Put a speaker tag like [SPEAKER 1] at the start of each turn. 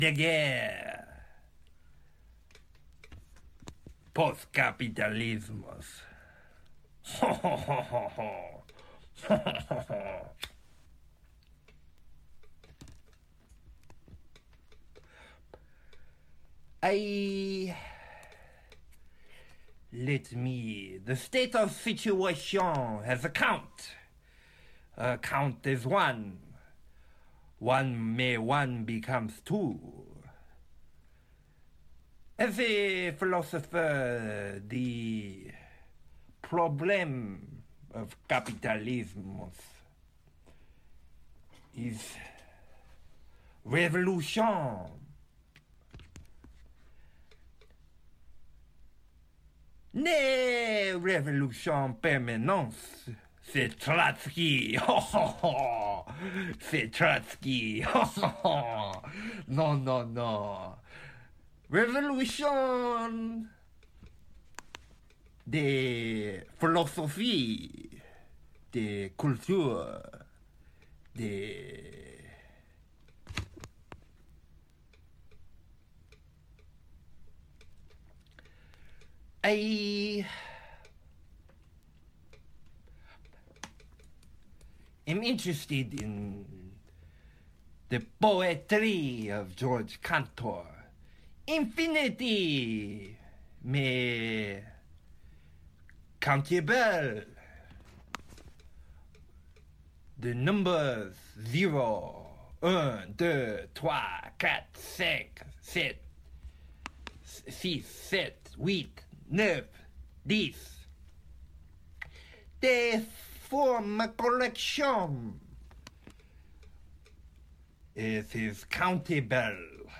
[SPEAKER 1] de guerre. Postcapitalismos. The state of situation has a count. A count is one. One becomes two. As a philosopher, the problem of capitalism is revolution. Ne révolution permanence. C'est Trotsky. C'est Trotsky. Non. Révolution de philosophie, de culture, de... I am interested in the poetry of George Cantor. Infinity mais countable. The numbers 0, 1, 2, 3, 4, 5, 7, 6, 7, 8, 9, 10. They form a collection. It is countable.